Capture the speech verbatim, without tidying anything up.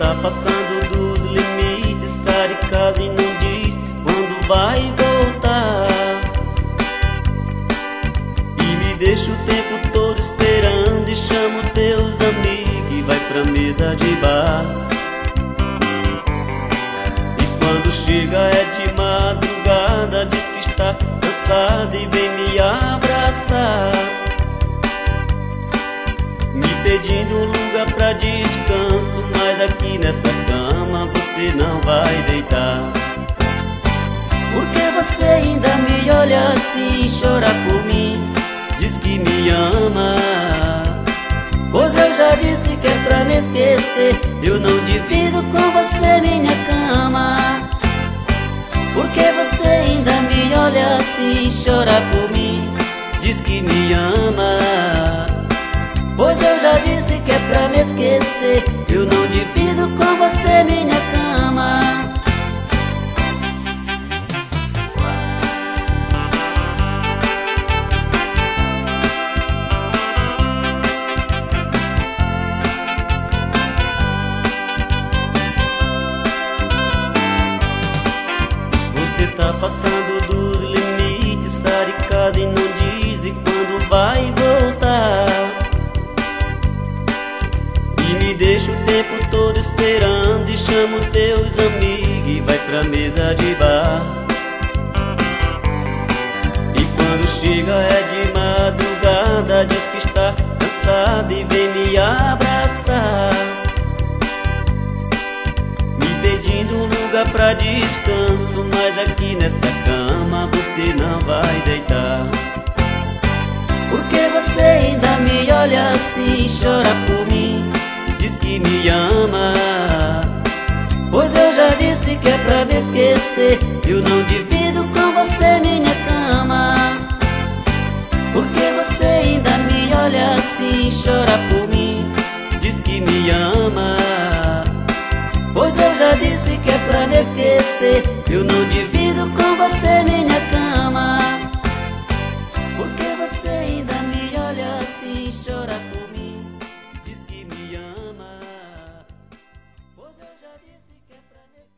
tá passando dos limites, sai de casa e não diz quando vai voltar. E me deixa o tempo todo esperando e chama teus amigos e vai pra mesa de bar. E quando chega é de madrugada, diz que está cansada e vem me abraçar, me pedindo um lugar pra descanso, mas aqui nessa cama você não vai deitar. Porque você ainda me olha assim e chora por mim, diz que me ama, pois eu já disse que é pra me esquecer, eu não divido com você minha cama. Porque você ainda me olha assim e chora por mim, diz que me ama, pois eu já disse que é pra me esquecer, eu não divido com você minha cama. Você tá passando dos limites, sai de casa e não diz e quando vai voltar. E me deixa o tempo todo esperando e chama teus amigos e vai pra mesa de bar. E quando chega é de madrugada, diz que está cansada e vem me abraçar, me pedindo um lugar pra descanso, mas aqui nessa cama você não vai deitar. Porque você ainda me olha assim e chora por mim, diz que me ama, pois eu já disse que é pra me esquecer, eu não divido com você minha cama. Porque você ainda me olha assim e chora por mim, diz que me ama, pois eu já disse que é pra me esquecer, eu não divido com você minha cama. Porque você ainda me olha assim e chora por mim, diz que me ama, pois eu já disse que é pra me